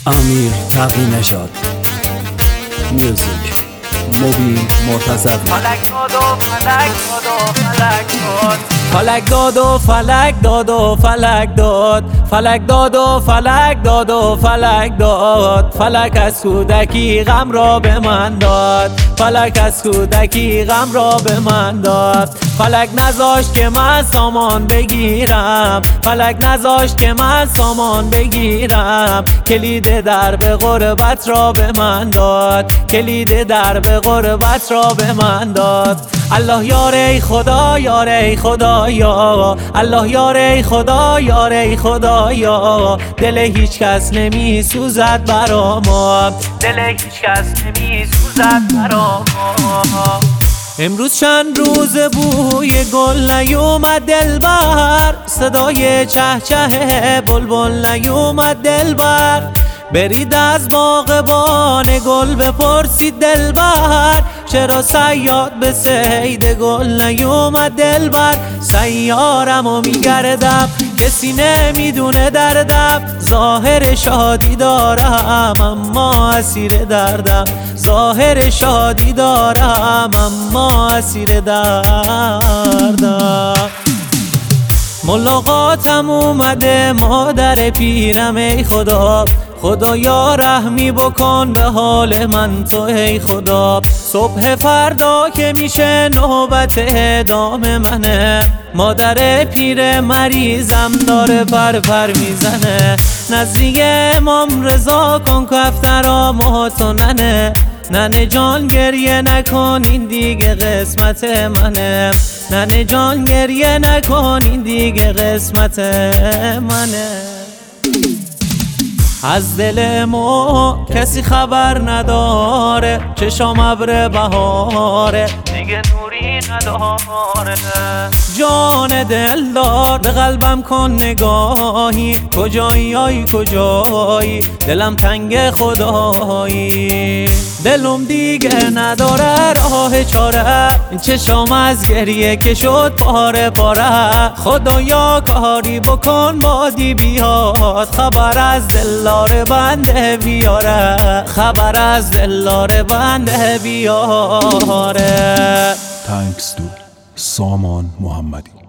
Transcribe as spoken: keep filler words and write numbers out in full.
امیر تقی نشاد میوزیک موبی مرتضوی. فلک داد و فلک داد و فلک داد فلک داد و فلک داد و فلک داد فلک داد و فلک داد و فلک داد فلک از کودکی غم را به من داد فلک از کودکی غم را به من داد فلک نذاشت که من سامان بگیرم فلک نذاشت که من سامان بگیرم کلید درب غربت را به من داد کلید درب غربت را به من داد. الله یار ای خدا یار ای خدا یا الله یار ای خدا یار ای خدا یا دل هیچ کس نمی سوزد برا ما دل هیچ کس نمی سوزد برا ما. امروز چند روز بوی گل نیومد دلبر صدای چه چه بلبل نیومد دلبر برید از باغبان گل بپرسید دلبر چرا صیاد به صید گل نیومد دلبر سیارمو میگردم کسی نمیدونه دردم ظاهر شادی دارم اما اسیر دردم ظاهر شادی دارم اما اسیر دردم. ملاقاتم اومده مادر پیرم ای خدا خدایا رحمی بکن به حال من تو ای خدا صبح فردا که میشه نوبت اعدام منه مادر پیر مریضم داره پر پر میزنه نزدیک امام رضا کن کفترامو تو ننه ننه جان گریه نکن این دیگه قسمت منه ننه جان گریه نکن این دیگه قسمت منه. از دل ما کسی خبر نداره چشام ابر بهاره دیگه نوری نداره جان دلدار به قلبم کن نگاهی کجایی آی کجایی دلم تنگ خدایی دلم دیگه نداره راه چاره چشام از گریه که شد پاره پاره خدایا کاری بکن بادی بیاد خبر از دلار بنده بیاره خبر از دلار بنده بیاره. Thanks to سامان محمدی.